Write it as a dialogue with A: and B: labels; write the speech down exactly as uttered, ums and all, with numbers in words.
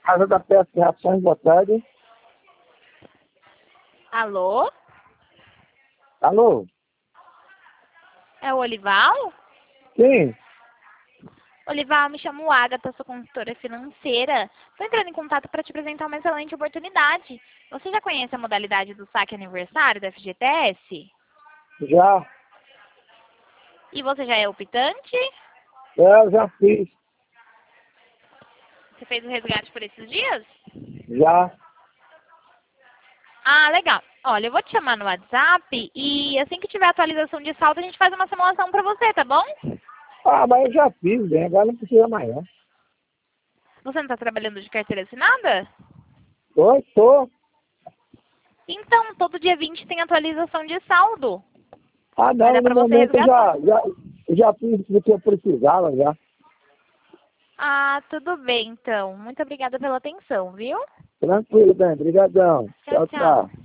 A: Casa da Pesca e Rações, boa tarde.
B: Alô?
A: Alô?
B: É o Olival?
A: Sim,
B: Olival, me chamo Agatha, sou consultora financeira. Estou entrando em contato para te apresentar uma excelente oportunidade. Você já conhece a modalidade do saque aniversário da F G T S?
A: já.
B: E você já é optante?
A: É, eu já fiz.
B: Você fez o resgate por esses dias?
A: Já.
B: Ah, legal. Olha, eu vou te chamar no WhatsApp e assim que tiver atualização de saldo, a gente faz uma simulação para você, tá bom?
A: Ah, mas eu já fiz, bem. Agora não precisa mais, não.
B: Você não está trabalhando de carteira assinada?
A: Oi, tô.
B: Então, todo dia vinte tem atualização de saldo.
A: Ah,
B: Vai
A: não,
B: dar
A: no
B: para você
A: momento eu
B: resgatar.
A: já, já, já fiz o que eu precisava, já.
B: Ah, tudo bem, então. Muito obrigada pela atenção, viu?
A: Tranquilo, bem. Obrigadão.
B: Tchau,
A: Tchau,
B: tchau.
A: tchau.